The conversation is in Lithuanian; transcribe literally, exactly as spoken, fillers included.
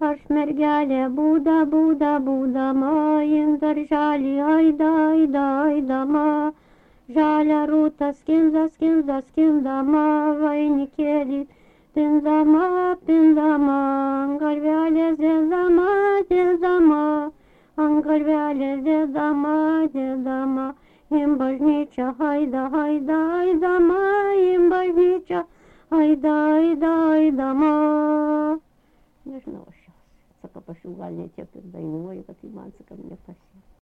Aš mergelė būda, būda, būdama, in darželį aida, aida, aidama, žalia rūta skinda, skinda, skindama, vainikėlį pindama, pindama, ant galvelės dėdama, dėdama, ant galvelės dėdama, dėdama, in bažnyčią aida, aida, aidama, in bažnyčią aida, aida, aidama. Nežinau aš jos. Sakau, aš jų gal ne tiek ir dainuoju, kad tai man, sakau, nepasiekia.